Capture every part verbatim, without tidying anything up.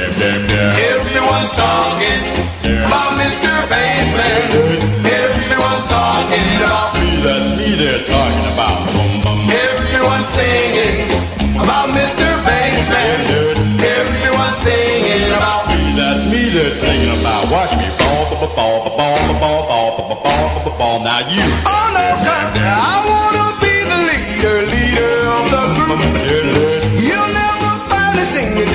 Everyone's talking about Mister Bassman. Everyone's talking about me. That's me they're talking about. Everyone's singing about Mister Bassman. Everyone's singing about me. That's me they're singing about. Watch me ball, ball, ball, ball, ball, ball, ball, ball, ball. Now you. Oh no, cause I wanna be the leader, leader of the group. You'll never find me singing.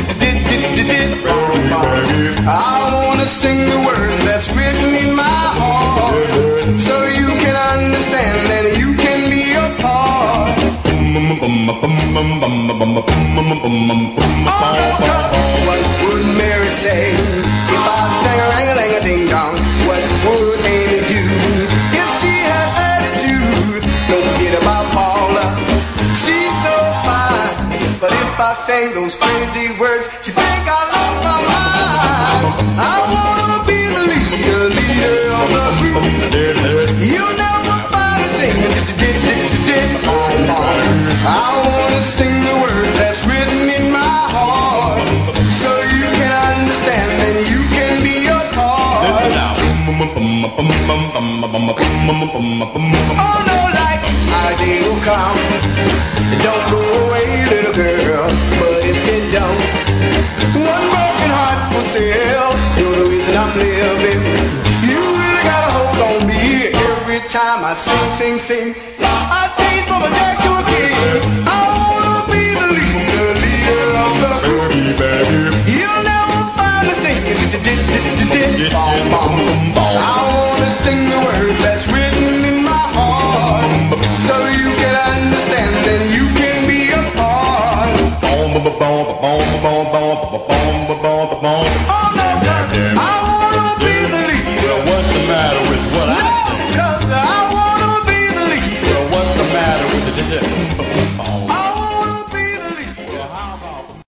I wanna sing the words that's written in my heart, so you can understand that you can be a part. Oh, what would Mary say if I sang a ring-a-ling-a-ding-dong? What would Amy do if she had attitude? Don't forget about Paula, she's so fine. But if I sang those crazy words, she'd think I lost my mind. I wanna be the leader, leader of the group. You'll never find me singing. I wanna sing the words that's written in my heart, so you can understand and you can be a part. Listen now. Oh no, like our day will come. Don't go away, little girl. But if you don't, one broken heart for sale. You're the reason I'm living. You really gotta hold on me every time I sing, sing, sing.